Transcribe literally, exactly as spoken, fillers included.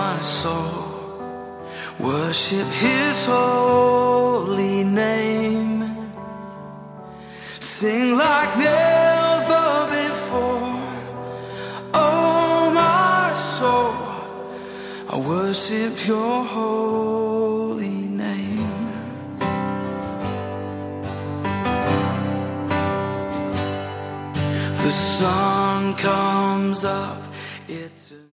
my soul, worship His holy name. Sing like never before. Oh my soul, I worship your holy name. The sun comes up, it's a